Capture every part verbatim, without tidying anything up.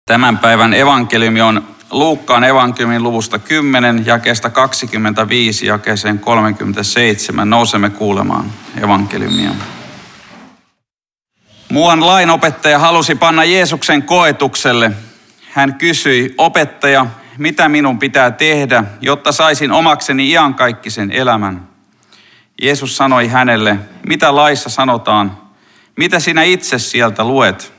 Tämän päivän evankeliumi on Luukkaan evankeliumin luvusta kymmenen, jakeesta kaksikymmentäviisi, jakeeseen kolmekymmentäseitsemän. Nousemme kuulemaan evankeliumia. Muuan lainopettaja halusi panna Jeesuksen koetukselle. Hän kysyi, opettaja, mitä minun pitää tehdä, jotta saisin omakseni iankaikkisen elämän? Jeesus sanoi hänelle, mitä laissa sanotaan, mitä sinä itse sieltä luet?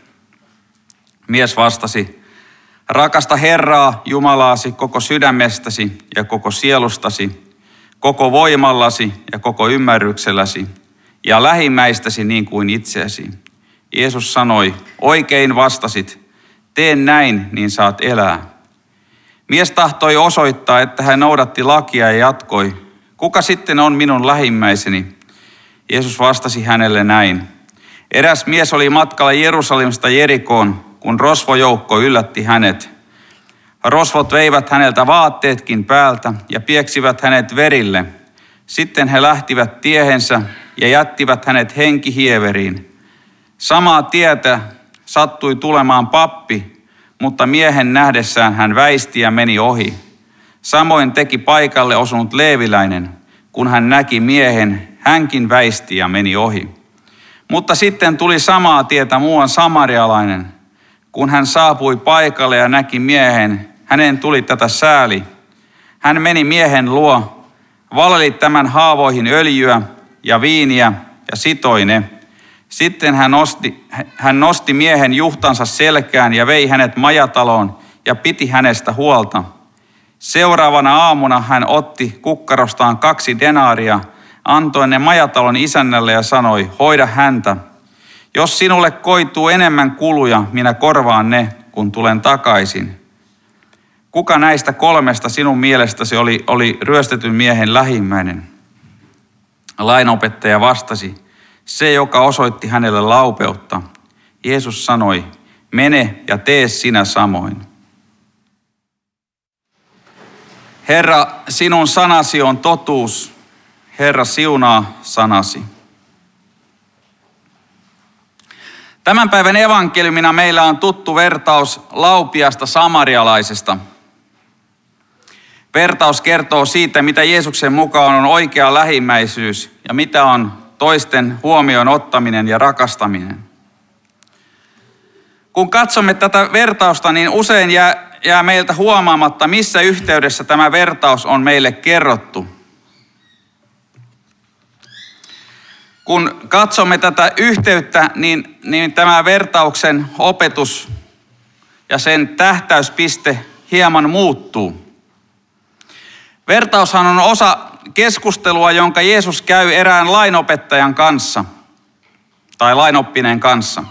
Mies vastasi, rakasta Herraa Jumalaasi koko sydämestäsi ja koko sielustasi, koko voimallasi ja koko ymmärrykselläsi ja lähimmäistäsi niin kuin itseäsi. Jeesus sanoi, oikein vastasit, tee näin, niin saat elää. Mies tahtoi osoittaa, että hän noudatti lakia ja jatkoi, kuka sitten on minun lähimmäiseni? Jeesus vastasi hänelle näin. Eräs mies oli matkalla Jerusalemista Jerikoon, kun rosvojoukko yllätti hänet. Rosvot veivät häneltä vaatteetkin päältä ja pieksivät hänet verille. Sitten he lähtivät tiehensä ja jättivät hänet henkihieveriin. Samaa tietä sattui tulemaan pappi, mutta miehen nähdessään hän väisti ja meni ohi. Samoin teki paikalle osunut leeviläinen. Kun hän näki miehen, hänkin väisti ja meni ohi. Mutta sitten tuli samaa tietä muuan samarialainen. Kun hän saapui paikalle ja näki miehen, hänen tuli tätä sääli. Hän meni miehen luo, valeli tämän haavoihin öljyä ja viiniä ja sitoi ne. Sitten hän nosti, hän nosti miehen juhtansa selkään ja vei hänet majataloon ja piti hänestä huolta. Seuraavana aamuna hän otti kukkarostaan kaksi denaaria, antoi ne majatalon isännälle ja sanoi, hoida häntä. Jos sinulle koituu enemmän kuluja, minä korvaan ne, kun tulen takaisin. Kuka näistä kolmesta sinun mielestäsi oli, oli ryöstetyn miehen lähimmäinen? Lainopettaja vastasi, se joka osoitti hänelle laupeutta. Jeesus sanoi, mene ja tee sinä samoin. Herra, sinun sanasi on totuus. Herra, siunaa sanasi. Tämän päivän evankeliumina meillä on tuttu vertaus laupiasta samarialaisesta. Vertaus kertoo siitä, mitä Jeesuksen mukaan on oikea lähimmäisyys ja mitä on toisten huomioon ottaminen ja rakastaminen. Kun katsomme tätä vertausta, niin usein jää, jää meiltä huomaamatta, missä yhteydessä tämä vertaus on meille kerrottu. Kun katsomme tätä yhteyttä, niin, niin tämä vertauksen opetus ja sen tähtäyspiste hieman muuttuu. Vertaushan on osa keskustelua, jonka Jeesus käy erään lainopettajan kanssa tai lainoppineen kanssa.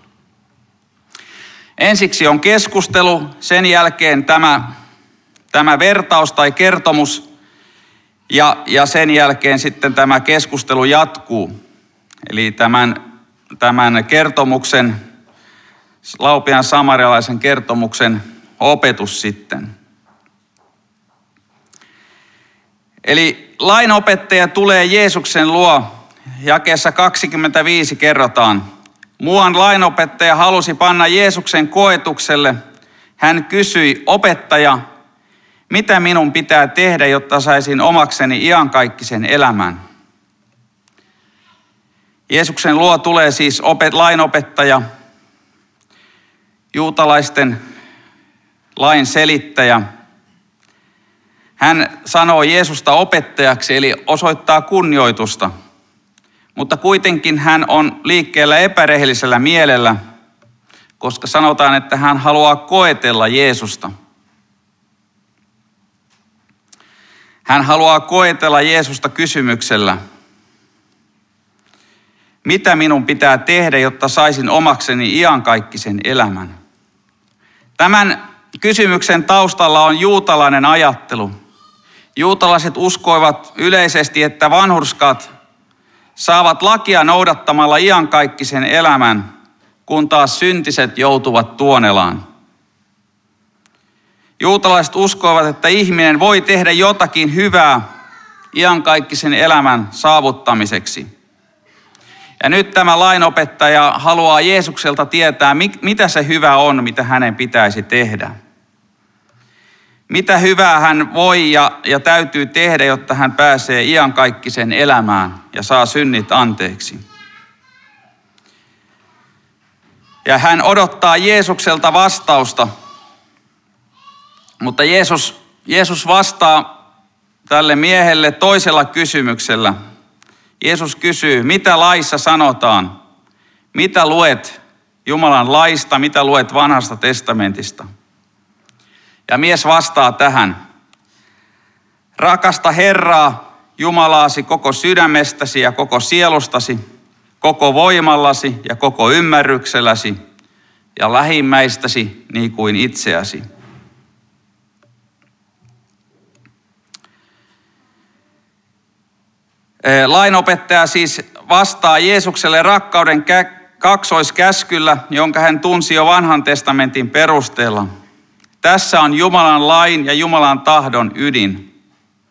Ensiksi on keskustelu, sen jälkeen tämä, tämä vertaus tai kertomus ja, ja sen jälkeen sitten tämä keskustelu jatkuu. Eli tämän, tämän kertomuksen, laupiaan samarialaisen kertomuksen opetus sitten. Eli lainopettaja tulee Jeesuksen luo, jakeessa kaksikymmentäviisi kerrotaan. Muuan lainopettaja halusi panna Jeesuksen koetukselle. Hän kysyi, opettaja, mitä minun pitää tehdä, jotta saisin omakseni iankaikkisen elämän? Jeesuksen luo tulee siis opet, lainopettaja, juutalaisten lain selittäjä. Hän sanoo Jeesusta opettajaksi, eli osoittaa kunnioitusta. Mutta kuitenkin hän on liikkeellä epärehellisellä mielellä, koska sanotaan, että hän haluaa koetella Jeesusta. Hän haluaa koetella Jeesusta kysymyksellä. Mitä minun pitää tehdä, jotta saisin omakseni iankaikkisen elämän? Tämän kysymyksen taustalla on juutalainen ajattelu. Juutalaiset uskoivat yleisesti, että vanhurskaat saavat lakia noudattamalla iankaikkisen elämän, kun taas syntiset joutuvat tuonelaan. Juutalaiset uskoivat, että ihminen voi tehdä jotakin hyvää iankaikkisen elämän saavuttamiseksi. Ja nyt tämä lainopettaja haluaa Jeesukselta tietää, mitä se hyvä on, mitä hänen pitäisi tehdä. Mitä hyvää hän voi ja, ja täytyy tehdä, jotta hän pääsee iankaikkiseen elämään ja saa synnit anteeksi. Ja hän odottaa Jeesukselta vastausta, mutta Jeesus, Jeesus vastaa tälle miehelle toisella kysymyksellä. Jeesus kysyy, mitä laissa sanotaan? Mitä luet Jumalan laista, mitä luet vanhasta testamentista? Ja mies vastaa tähän. Rakasta Herraa, Jumalaasi koko sydämestäsi ja koko sielustasi, koko voimallasi ja koko ymmärrykselläsi ja lähimmäistäsi niin kuin itseäsi. Lainopettaja siis vastaa Jeesukselle rakkauden kaksoiskäskyllä, jonka hän tunsi jo vanhan testamentin perusteella. Tässä on Jumalan lain ja Jumalan tahdon ydin.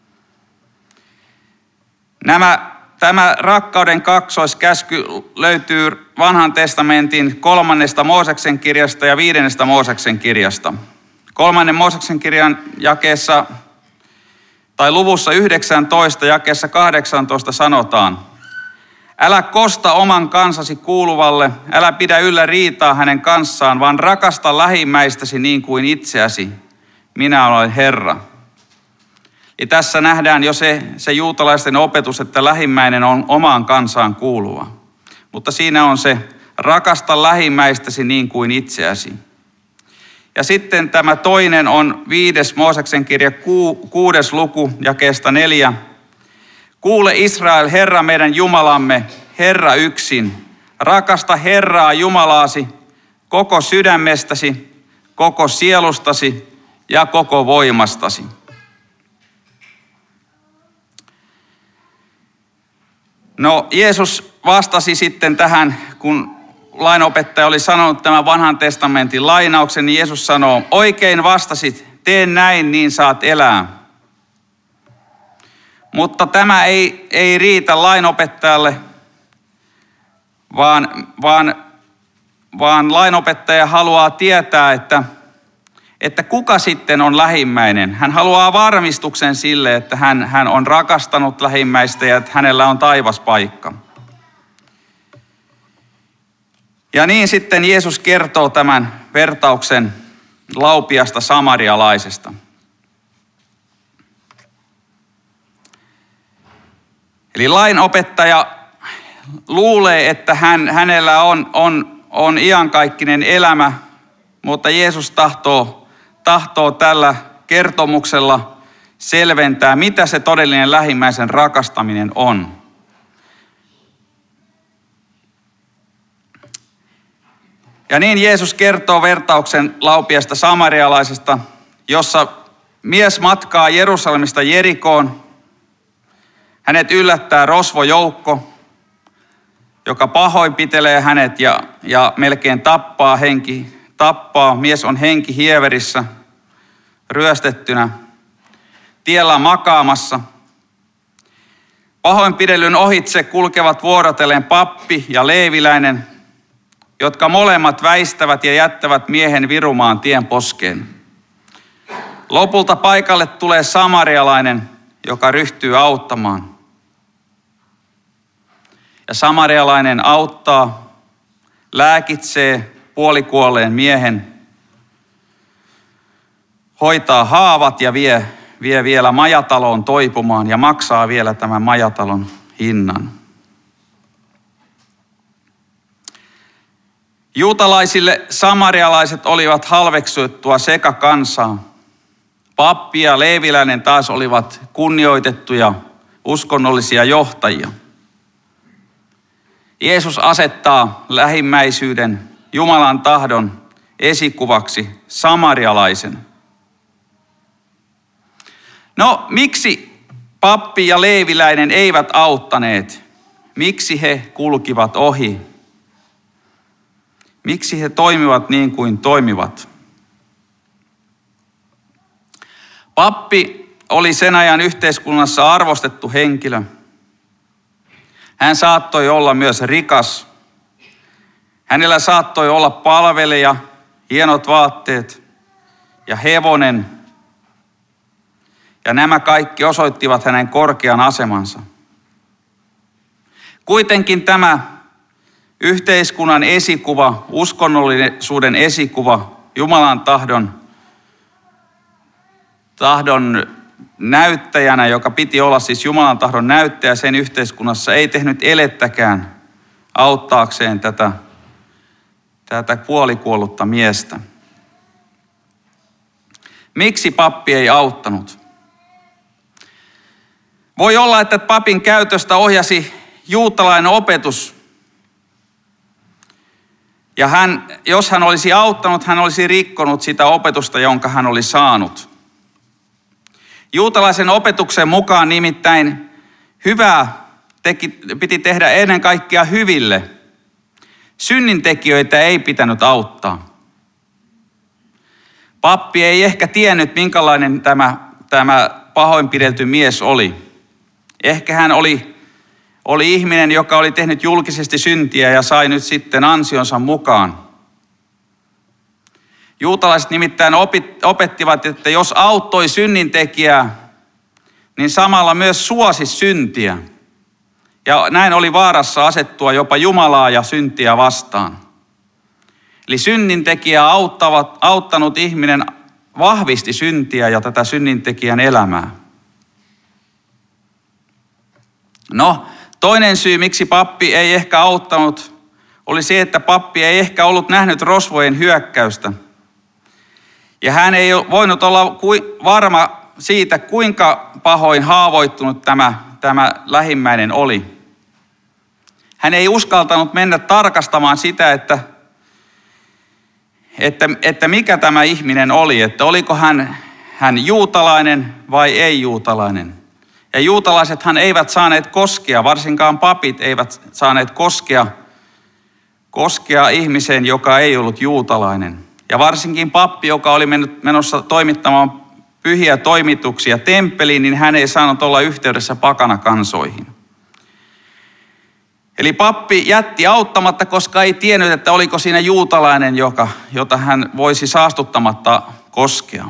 Nämä, tämä rakkauden kaksoiskäsky löytyy vanhan testamentin kolmannesta Mooseksen kirjasta ja viidennestä Mooseksen kirjasta. Kolmannen Mooseksen kirjan jakeessa tai luvussa yhdeksäntoista jakeessa kahdeksantoista sanotaan, älä kosta oman kansasi kuuluvalle, älä pidä yllä riitaa hänen kanssaan, vaan rakasta lähimmäistäsi niin kuin itseäsi. Minä olen Herra. Ja tässä nähdään jo se, se juutalaisten opetus, että lähimmäinen on omaan kansaan kuuluva. Mutta siinä on se, rakasta lähimmäistäsi niin kuin itseäsi. Ja sitten tämä toinen on viides Mooseksen kirja, ku, kuudes luku, jakeesta neljä. Kuule Israel, Herra meidän Jumalamme, Herra yksin. Rakasta Herraa Jumalaasi koko sydämestäsi, koko sielustasi ja koko voimastasi. No Jeesus vastasi sitten tähän, kun lainopettaja oli sanonut tämän vanhan testamentin lainauksen, niin Jeesus sanoo, oikein vastasit, tee näin, niin saat elää. Mutta tämä ei, ei riitä lainopettajalle, vaan, vaan, vaan lainopettaja haluaa tietää, että, että kuka sitten on lähimmäinen. Hän haluaa varmistuksen sille, että hän, hän on rakastanut lähimmäistä ja että hänellä on taivaspaikka. Ja niin sitten Jeesus kertoo tämän vertauksen laupiasta samarialaisesta. Eli lainopettaja luulee, että hän, hänellä on, on, on iankaikkinen elämä, mutta Jeesus tahtoo, tahtoo tällä kertomuksella selventää, mitä se todellinen lähimmäisen rakastaminen on. Ja niin Jeesus kertoo vertauksen laupiasta samarialaisesta, jossa mies matkaa Jerusalemista Jerikoon. Hänet yllättää rosvojoukko, joka pahoinpitelee hänet ja, ja melkein tappaa henki, tappaa. Mies on henki hieverissä, ryöstettynä, tiellä makaamassa. Pahoinpidellyn ohitse kulkevat vuorotellen pappi ja leeviläinen, jotka molemmat väistävät ja jättävät miehen virumaan tien poskeen. Lopulta paikalle tulee samarialainen, joka ryhtyy auttamaan. Ja samarialainen auttaa, lääkitsee puolikuolleen miehen, hoitaa haavat ja vie, vie vielä majataloon toipumaan ja maksaa vielä tämän majatalon hinnan. Juutalaisille samarialaiset olivat halveksuttua sekakansaa. Pappi ja leeviläinen taas olivat kunnioitettuja uskonnollisia johtajia. Jeesus asettaa lähimmäisyyden Jumalan tahdon esikuvaksi samarialaisen. No, miksi pappi ja leeviläinen eivät auttaneet? Miksi he kulkivat ohi? Miksi he toimivat niin kuin toimivat? Pappi oli sen ajan yhteiskunnassa arvostettu henkilö. Hän saattoi olla myös rikas. Hänellä saattoi olla palvelija, hienot vaatteet ja hevonen. Ja nämä kaikki osoittivat hänen korkean asemansa. Kuitenkin tämä yhteiskunnan esikuva, uskonnollisuuden esikuva, Jumalan tahdon, tahdon näyttäjänä, joka piti olla siis Jumalan tahdon näyttäjä sen yhteiskunnassa, ei tehnyt elettäkään auttaakseen tätä, tätä puolikuollutta miestä. Miksi pappi ei auttanut? Voi olla, että papin käytöstä ohjasi juutalainen opetus. Ja hän, jos hän olisi auttanut, hän olisi rikkonut sitä opetusta, jonka hän oli saanut. Juutalaisen opetuksen mukaan nimittäin hyvää teki, piti tehdä ennen kaikkea hyville. Synnintekijöitä ei pitänyt auttaa. Pappi ei ehkä tiennyt, minkälainen tämä, tämä pahoinpidelty mies oli. Ehkä hän oli, oli ihminen, joka oli tehnyt julkisesti syntiä ja sai nyt sitten ansionsa mukaan. Juutalaiset nimittäin opettivat, että jos auttoi synnintekijää, niin samalla myös suosi syntiä. Ja näin oli vaarassa asettua jopa Jumalaa ja syntiä vastaan. Eli synnintekijää auttavat, auttanut ihminen vahvisti syntiä ja tätä synnintekijän elämää. No, toinen syy, miksi pappi ei ehkä auttanut, oli se, että pappi ei ehkä ollut nähnyt rosvojen hyökkäystä. Ja hän ei voinut olla varma siitä, kuinka pahoin haavoittunut tämä, tämä lähimmäinen oli. Hän ei uskaltanut mennä tarkastamaan sitä, että, että, että mikä tämä ihminen oli, että oliko hän, hän juutalainen vai ei juutalainen. Ja juutalaisethan eivät saaneet koskea, varsinkaan papit eivät saaneet koskea, koskea ihmiseen, joka ei ollut juutalainen. Ja varsinkin pappi, joka oli menossa toimittamaan pyhiä toimituksia temppeliin, niin hän ei saanut olla yhteydessä pakanakansoihin. Eli pappi jätti auttamatta, koska ei tiennyt, että oliko siinä juutalainen, joka, jota hän voisi saastuttamatta koskea.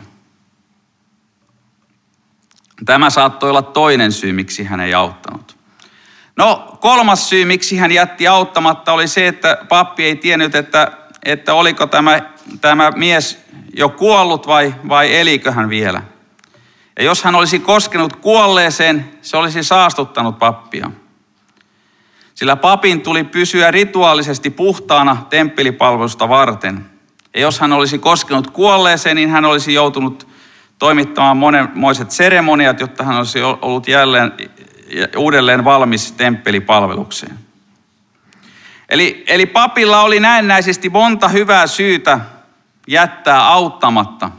Tämä saattoi olla toinen syy, miksi hän ei auttanut. No, kolmas syy, miksi hän jätti auttamatta, oli se, että pappi ei tiennyt, että, että oliko tämä, tämä mies jo kuollut vai, vai elikö hän vielä. Ja jos hän olisi koskenut kuolleeseen, se olisi saastuttanut pappia. Sillä papin tuli pysyä rituaalisesti puhtaana temppelipalvelusta varten. Ja jos hän olisi koskenut kuolleeseen, niin hän olisi joutunut toimittamaan monenmoiset seremoniat, jotta hän olisi ollut jälleen uudelleen valmis temppelipalvelukseen. Eli, eli papilla oli näennäisesti monta hyvää syytä jättää auttamatta.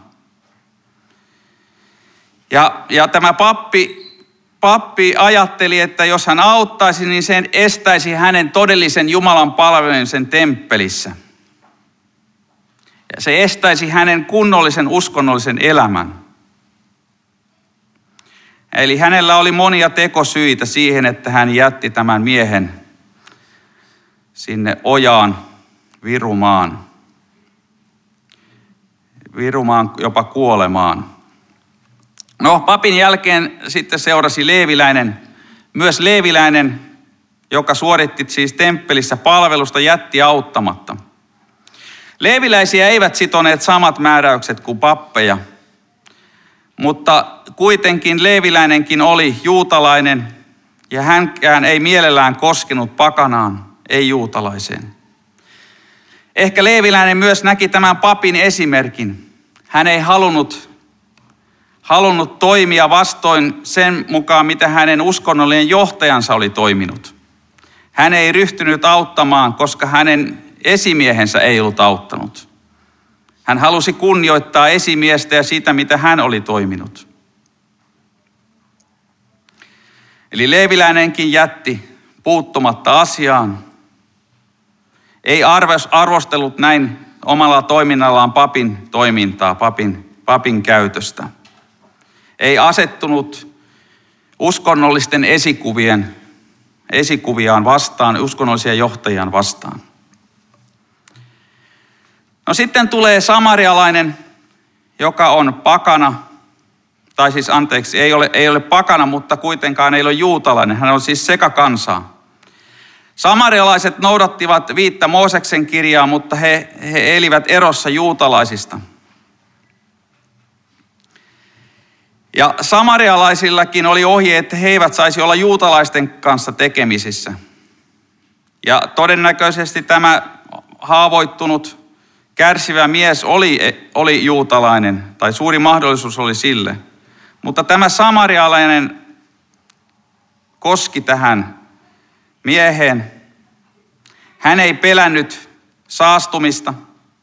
Ja, ja tämä pappi, pappi ajatteli, että jos hän auttaisi, niin sen estäisi hänen todellisen Jumalan palvelemisen temppelissä. Ja se estäisi hänen kunnollisen uskonnollisen elämän. Eli hänellä oli monia tekosyitä siihen, että hän jätti tämän miehen sinne ojaan virumaan. Virumaan jopa kuolemaan. No, papin jälkeen sitten seurasi leeviläinen. Myös leeviläinen, joka suoritti siis temppelissä palvelusta, jätti auttamatta. Leeviläisiä eivät sitoneet samat määräykset kuin pappeja, mutta kuitenkin leeviläinenkin oli juutalainen ja hänkään ei mielellään koskenut pakanaan, ei juutalaiseen. Ehkä leeviläinen myös näki tämän papin esimerkin. Hän ei halunnut, halunnut toimia vastoin sen mukaan, mitä hänen uskonnollinen johtajansa oli toiminut. Hän ei ryhtynyt auttamaan, koska hänen esimiehensä ei ollut auttanut. Hän halusi kunnioittaa esimiestä ja sitä, mitä hän oli toiminut. Eli leeviläinenkin jätti puuttumatta asiaan. Ei arvostellut näin omalla toiminnallaan papin toimintaa, papin, papin käytöstä. Ei asettunut uskonnollisten esikuvien esikuviaan vastaan, uskonnollisia johtajiaan vastaan. No sitten tulee samarialainen, joka on pakana, tai siis anteeksi, ei ole, ei ole pakana, mutta kuitenkaan ei ole juutalainen. Hän on siis sekakansaa. Samarialaiset noudattivat viittä Mooseksen kirjaa, mutta he, he elivät erossa juutalaisista. Ja samarialaisillakin oli ohje, että he eivät saisi olla juutalaisten kanssa tekemisissä. Ja todennäköisesti tämä haavoittunut, kärsivä mies oli, oli juutalainen, tai suuri mahdollisuus oli sille. Mutta tämä samarialainen koski tähän mieheen. Hän ei pelännyt saastumista.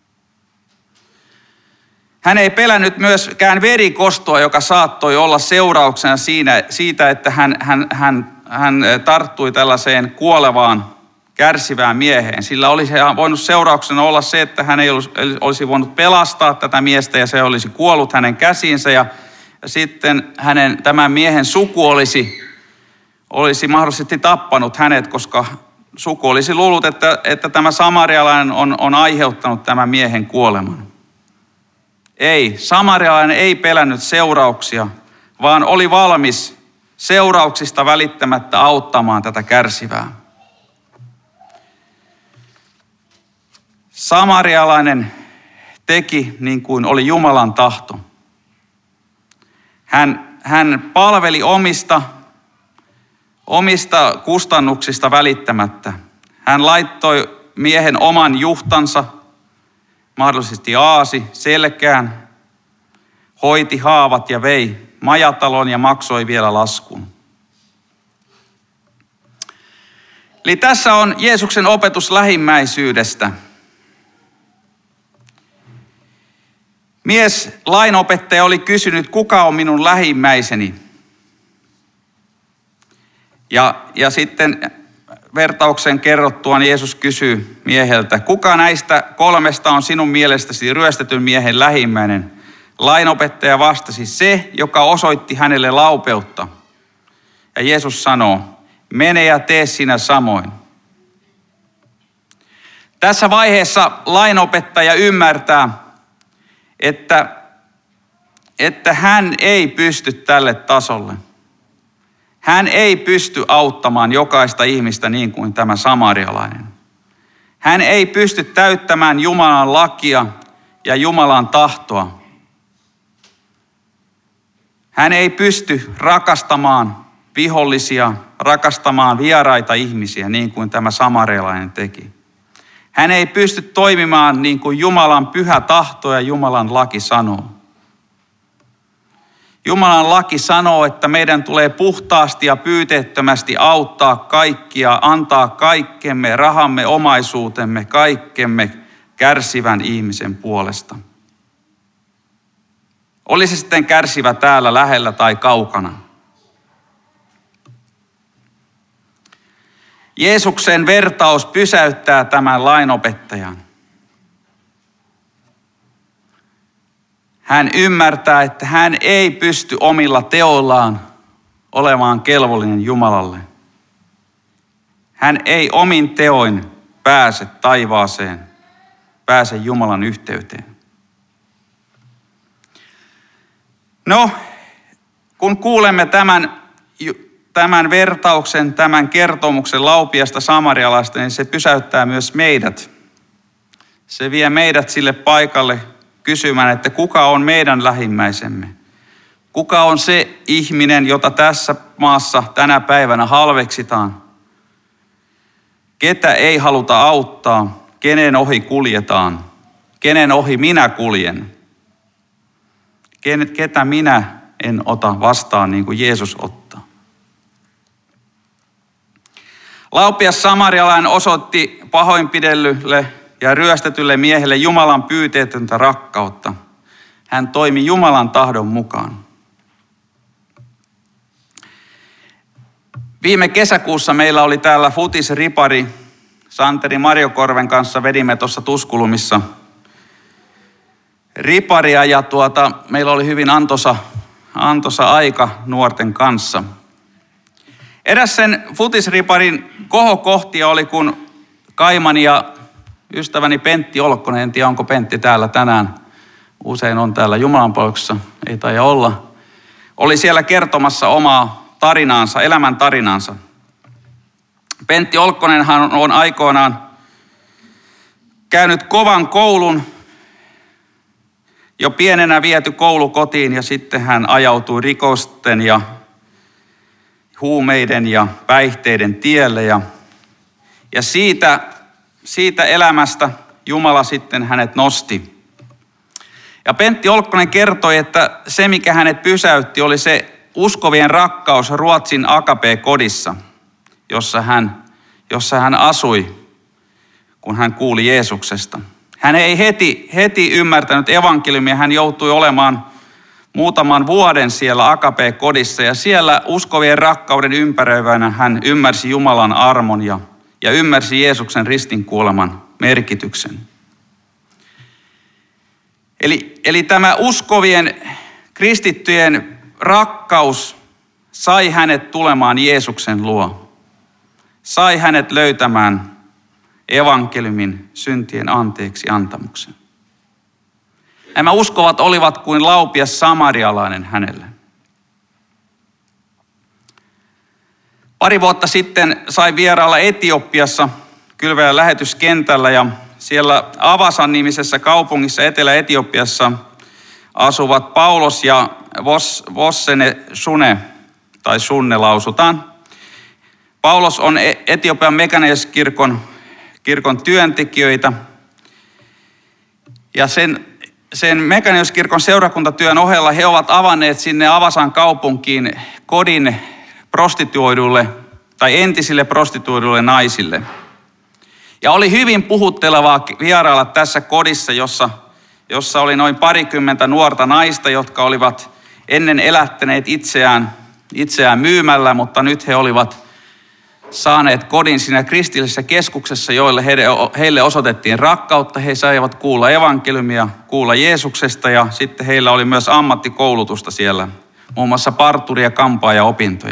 Hän ei pelännyt myöskään verikostoa, joka saattoi olla seurauksena siinä, siitä, että hän, hän, hän, hän tarttui tällaiseen kuolevaan, kärsivään mieheen. Sillä olisi voinut seurauksena olla se, että hän ei olisi voinut pelastaa tätä miestä ja se olisi kuollut hänen käsiinsä. Ja sitten hänen, tämän miehen suku olisi, olisi mahdollisesti tappanut hänet, koska suku olisi luullut, että, että tämä samarialainen on, on aiheuttanut tämän miehen kuoleman. Ei, samarialainen ei pelännyt seurauksia, vaan oli valmis seurauksista välittämättä auttamaan tätä kärsivää. Samarialainen teki niin kuin oli Jumalan tahto. Hän, hän palveli omista, omista kustannuksista välittämättä. Hän laittoi miehen oman juhtansa, mahdollisesti aasi, selkään, hoiti haavat ja vei majatalon ja maksoi vielä laskun. Eli tässä on Jeesuksen opetus lähimmäisyydestä. Mies, lainopettaja, oli kysynyt, kuka on minun lähimmäiseni? Ja, ja sitten vertauksen kerrottuaan Jeesus kysyy mieheltä, kuka näistä kolmesta on sinun mielestäsi ryöstetyn miehen lähimmäinen? Lainopettaja vastasi, se, joka osoitti hänelle laupeutta. Ja Jeesus sanoo, mene ja tee sinä samoin. Tässä vaiheessa lainopettaja ymmärtää, että, että hän ei pysty tälle tasolle. Hän ei pysty auttamaan jokaista ihmistä niin kuin tämä samarialainen. Hän ei pysty täyttämään Jumalan lakia ja Jumalan tahtoa. Hän ei pysty rakastamaan vihollisia, rakastamaan vieraita ihmisiä niin kuin tämä samarialainen teki. Hän ei pysty toimimaan niin kuin Jumalan pyhä tahto ja Jumalan laki sanoo. Jumalan laki sanoo, että meidän tulee puhtaasti ja pyyteettömästi auttaa kaikkia, antaa kaikkemme, rahamme, omaisuutemme, kaikkemme kärsivän ihmisen puolesta. Oli se sitten kärsivä täällä lähellä tai kaukana. Jeesuksen vertaus pysäyttää tämän lainopettajan. Hän ymmärtää, että hän ei pysty omilla teoillaan olemaan kelvollinen Jumalalle. Hän ei omin teoin pääse taivaaseen, pääse Jumalan yhteyteen. No, kun kuulemme tämän, tämän vertauksen, tämän kertomuksen laupiasta samarialaista, niin se pysäyttää myös meidät. Se vie meidät sille paikalle kysymään, että kuka on meidän lähimmäisemme? Kuka on se ihminen, jota tässä maassa tänä päivänä halveksitaan? Ketä ei haluta auttaa? Kenen ohi kuljetaan? Kenen ohi minä kuljen? Ketä minä en ota vastaan niin kuin Jeesus ottaa? Laupias samarialainen osoitti pahoinpidellylle ja ryöstetylle miehelle Jumalan pyyteetöntä rakkautta. Hän toimi Jumalan tahdon mukaan. Viime kesäkuussa meillä oli täällä futisripari. Santeri Marjokorven kanssa vedimme tuossa Tuskulumissa riparia ja tuota, meillä oli hyvin antoisa, antoisa aika nuorten kanssa. Eräs sen futisriparin kohokohtia oli, kun kaimani ja ystäväni Pentti Olkkonen, en tiedä onko Pentti täällä tänään, usein on täällä Jumalanpalveluksessa, ei taida olla, oli siellä kertomassa omaa tarinaansa, elämän tarinaansa. Pentti Olkkonenhan on aikoinaan käynyt kovan koulun, jo pienenä viety koulu kotiin ja sitten hän ajautui rikosten ja huumeiden ja päihteiden tielle. Ja, ja siitä, siitä elämästä Jumala sitten hänet nosti. Ja Pentti Olkkonen kertoi, että se mikä hänet pysäytti oli se uskovien rakkaus Ruotsin A K P-kodissa, jossa hän, jossa hän asui, kun hän kuuli Jeesuksesta. Hän ei heti, heti ymmärtänyt evankeliumia, hän joutui olemaan muutaman vuoden siellä A K P-kodissa ja siellä uskovien rakkauden ympäröivänä hän ymmärsi Jumalan armon ja, ja ymmärsi Jeesuksen ristinkuoleman merkityksen. Eli, eli tämä uskovien kristittyjen rakkaus sai hänet tulemaan Jeesuksen luo, sai hänet löytämään evankeliumin syntien anteeksi antamuksen. Nämä uskovat olivat kuin laupias samarialainen hänelle. Pari vuotta sitten sai vierailla Etiopiassa kylväjän lähetyskentällä ja siellä Avasan nimisessä kaupungissa Etelä-Etiopiassa asuvat Paulos ja Vos, Vossene Sune, tai Sunne lausutaan. Paulos on Etiopian Mekaneeskirkon kirkon työntekijöitä ja sen, sen Mekaneeskirkon seurakuntatyön ohella he ovat avanneet sinne Avasan kaupunkiin kodin prostituoiduille tai entisille prostituoiduille naisille. Ja oli hyvin puhuttelevaa vierailla tässä kodissa, jossa, jossa oli noin parikymmentä nuorta naista, jotka olivat ennen elättäneet itseään, itseään myymällä, mutta nyt he olivat saaneet kodin siinä kristillisessä keskuksessa, joille heille osoitettiin rakkautta. He saivat kuulla evankeliumia, kuulla Jeesuksesta ja sitten heillä oli myös ammattikoulutusta siellä, muun muassa parturi- ja kampaaja-opintoja.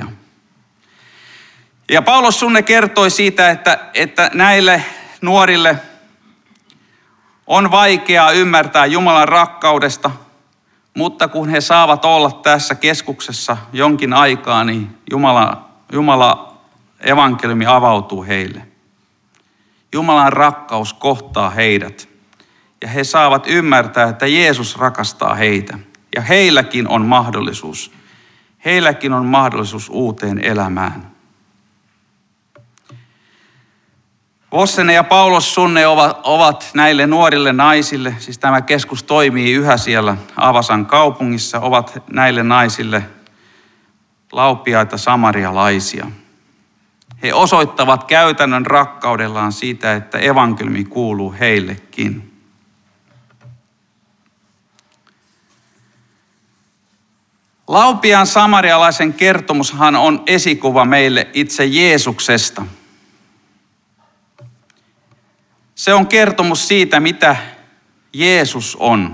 Ja Paulos Sunne kertoi siitä, että, että näille nuorille on vaikeaa ymmärtää Jumalan rakkaudesta, mutta kun he saavat olla tässä keskuksessa jonkin aikaa, niin Jumala, Jumala evankeliumi avautuu heille. Jumalan rakkaus kohtaa heidät ja he saavat ymmärtää, että Jeesus rakastaa heitä. Ja heilläkin on mahdollisuus. Heilläkin on mahdollisuus uuteen elämään. Vossene ja Paulos Sunne ovat, ovat näille nuorille naisille, siis tämä keskus toimii yhä siellä Avasan kaupungissa, ovat näille naisille laupiaita samarialaisia. He osoittavat käytännön rakkaudellaan siitä, että evankeliumi kuuluu heillekin. Laupiaan samarialaisen kertomushan on esikuva meille itse Jeesuksesta. Se on kertomus siitä, mitä Jeesus on.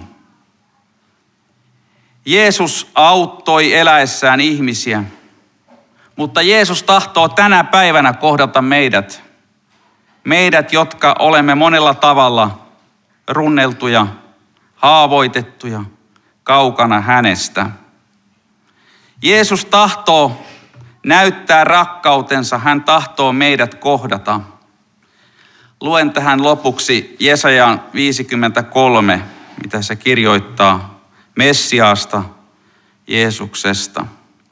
Jeesus auttoi eläessään ihmisiä, mutta Jeesus tahtoo tänä päivänä kohdata meidät. Meidät, jotka olemme monella tavalla runneltuja, haavoitettuja, kaukana hänestä. Jeesus tahtoo näyttää rakkautensa, hän tahtoo meidät kohdata. Luen tähän lopuksi Jesajan viisikymmentäkolme, mitä se kirjoittaa Messiaasta, Jeesuksesta.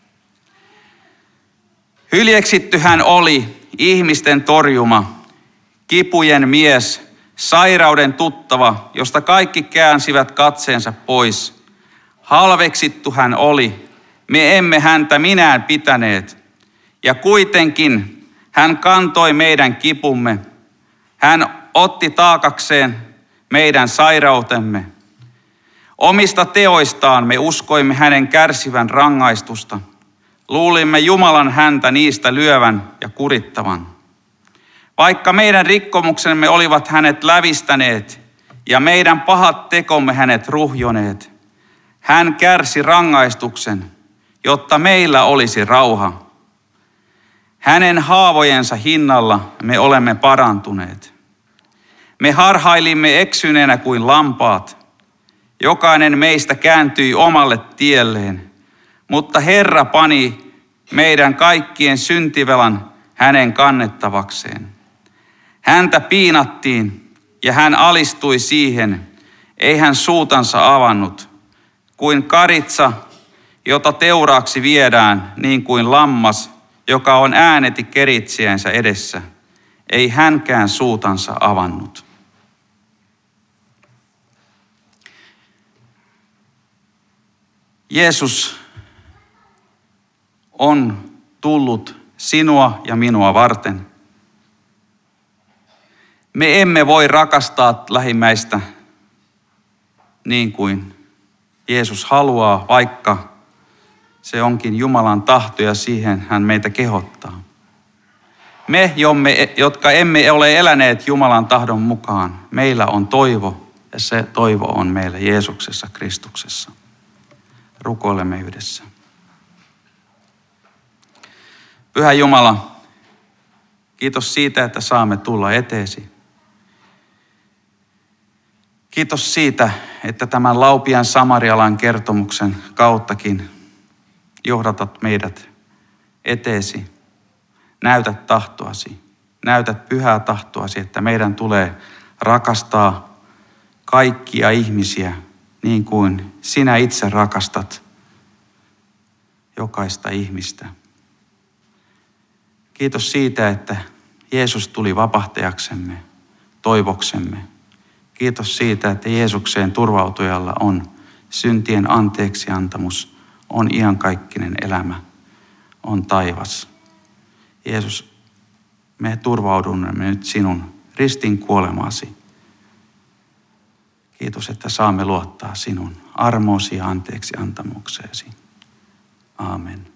Hyljeksitty hän oli, ihmisten torjuma, kipujen mies, sairauden tuttava, josta kaikki käänsivät katseensa pois. Halveksittu hän oli, me emme häntä minään pitäneet, ja kuitenkin hän kantoi meidän kipumme. Hän otti taakakseen meidän sairautemme. Omista teoistaan me uskoimme hänen kärsivän rangaistusta. Luulimme Jumalan häntä niistä lyövän ja kurittavan. Vaikka meidän rikkomuksemme olivat hänet lävistäneet ja meidän pahat tekomme hänet ruhjoneet, hän kärsi rangaistuksen, jotta meillä olisi rauha. Hänen haavojensa hinnalla me olemme parantuneet. Me harhailimme eksyneenä kuin lampaat. Jokainen meistä kääntyi omalle tielleen, mutta Herra pani meidän kaikkien syntivelan hänen kannettavakseen. Häntä piinattiin ja hän alistui siihen, ei hän suutansa avannut, kuin karitsa, jota teuraaksi viedään, niin kuin lammas, joka on ääneti keritsiänsä edessä. Ei hänkään suutansa avannut. Jeesus on tullut sinua ja minua varten. Me emme voi rakastaa lähimmäistä niin kuin Jeesus haluaa, vaikka se onkin Jumalan tahto ja siihen hän meitä kehottaa. Me, jotka emme ole eläneet Jumalan tahdon mukaan, meillä on toivo ja se toivo on meillä Jeesuksessa Kristuksessa. Rukoilemme yhdessä. Pyhä Jumala, kiitos siitä, että saamme tulla eteesi. Kiitos siitä, että tämän laupian samarialain kertomuksen kauttakin johdatat meidät eteesi. Näytät tahtoasi, näytät pyhää tahtoasi, että meidän tulee rakastaa kaikkia ihmisiä niin kuin sinä itse rakastat jokaista ihmistä. Kiitos siitä, että Jeesus tuli vapahtajaksemme, toivoksemme. Kiitos siitä, että Jeesukseen turvautujalla on syntien anteeksiantamus, on iankaikkinen elämä, on taivas. Jeesus, me turvaudumme nyt sinun ristin kuolemaasi. Kiitos, että saamme luottaa sinun armoosi ja anteeksiantamukseesi. Aamen.